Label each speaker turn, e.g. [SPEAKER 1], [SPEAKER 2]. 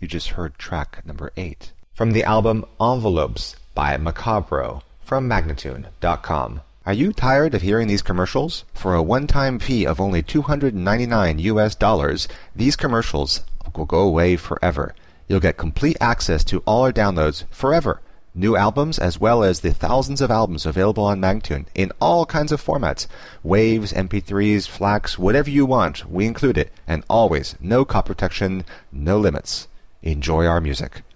[SPEAKER 1] You just heard track number 8. From the album Envelopes by Macabro from Magnatune.com. Are you tired of hearing these commercials? For a one-time fee of only $299, these commercials will go away forever. You'll get complete access to all our downloads forever. New albums as well as the thousands of albums available on Magnatune in all kinds of formats. Waves, MP3s, FLACs, whatever you want, we include it. And always, no copy protection, no limits. Enjoy our music.